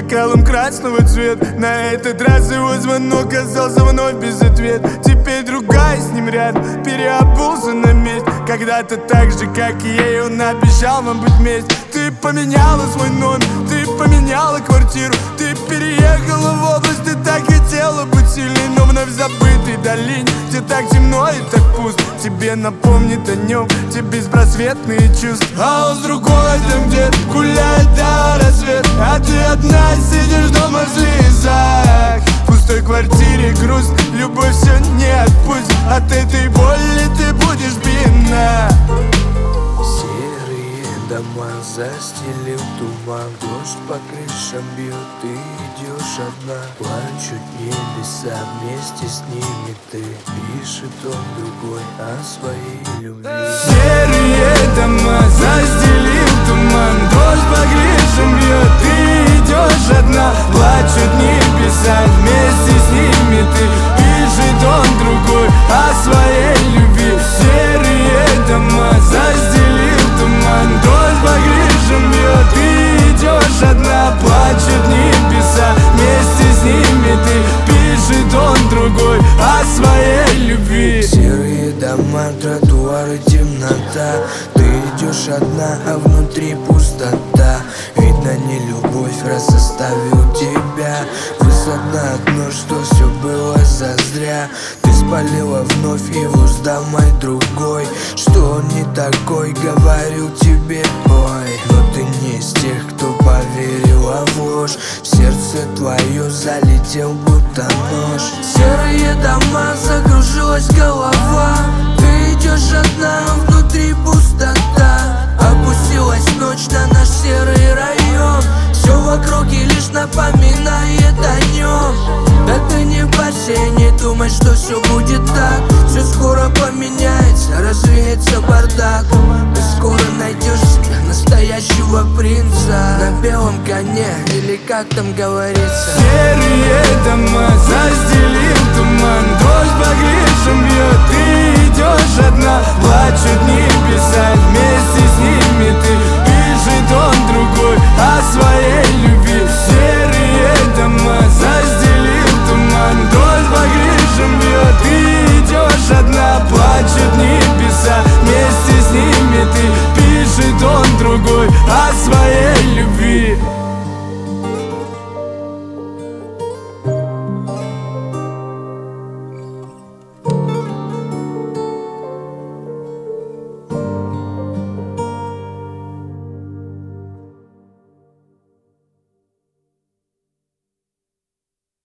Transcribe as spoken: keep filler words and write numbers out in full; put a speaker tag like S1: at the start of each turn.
S1: бокалом красного цвета. На этот раз его звонок остался вновь без ответа. Теперь другая с ним рядом, переобулся на месте. Когда-то так же, как и ей, он обещал вам быть вместе. Ты поменяла свой номер, ты поменяла квартиру, ты переехала в область, ты так хотела быть сильной, но вновь забытой долине, где так темно и так пусто. Тебе напомнит о нем те беспросветные чувства. А он с другой там где-то гуляет до рассвета, а ты одна сидишь дома в слезах. В пустой квартире грусть, любовь все не отпустит. От этой боли ты будешь бедна.
S2: Серые дома застелил туман, дождь по крышам бьет, ты идешь одна. Плачут небеса, вместе с ними ты. Пишет он другой о своей любви.
S1: Серые дома застелил туман, дождь по крышам бьет, ты идешь одна. Плачут небеса, вместе с ними ты. Пишет он другой о своей любви. Серые дома застелил туман, дождь по крышам бьет, ты идешь одна. Плачут небеса, вместе с ними ты. Пишет он другой о своей любви.
S2: Серые дома, тротуары, темнота. Ты идешь одна, а внутри пустота. Видно, не любовь, раз оставил тебя. Высотно одно, что все было зазря. Ты спалила вновь его с дамой другой. Что он не такой, говорил тебе, ой. Но ты не из тех, кто поверила в ложь. В сердце твое залетел будто нож. Серые дома, закружилась голова. Ты идешь одна, а внутри пустота. Опустилась ночь на наш серый район. Все в округе лишь напоминает о нем. Да ты не парься, не думай, что все будет так. Все скоро поменяется, развеется бардак. Ты скоро найдешь себе настоящего принца на белом коне, или как там говорится.
S1: Серые дома застелил туман, дождь по крышам бьет, ты идешь одна. Плачут небеса, вместе с ними ты. Пишет он другой о своей любви. Серые дома застелил туман, дождь по крышам бьет, ты идешь одна. Плачут небеса, вместе с ними ты. Пишет он другой о своей любви.